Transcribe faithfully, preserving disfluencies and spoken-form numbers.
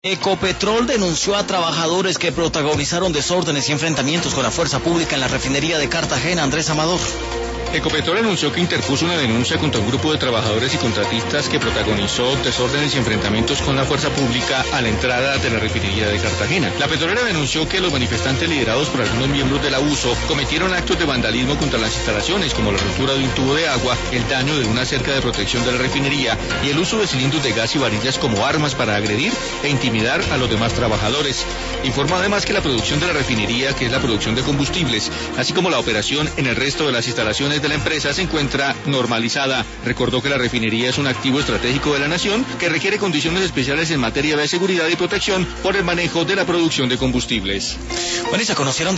Ecopetrol denunció a trabajadores que protagonizaron desórdenes y enfrentamientos con la fuerza pública en la refinería de Cartagena. Andrés Amador. Ecopetrol anunció que interpuso una denuncia contra un grupo de trabajadores y contratistas que protagonizó desórdenes y enfrentamientos con la fuerza pública a la entrada de la refinería de Cartagena. La petrolera denunció que los manifestantes liderados por algunos miembros de la U S O cometieron actos de vandalismo contra las instalaciones, como la ruptura de un tubo de agua, el daño de una cerca de protección de la refinería y el uso de cilindros de gas y varillas como armas para agredir e intimidar a los demás trabajadores. Informó además que la producción de la refinería, que es la producción de combustibles, así como la operación en el resto de las instalaciones de la empresa se encuentra normalizada. Recordó que la refinería es un activo estratégico de la nación que requiere condiciones especiales en materia de seguridad y protección por el manejo de la producción de combustibles. Bueno, y se conocieron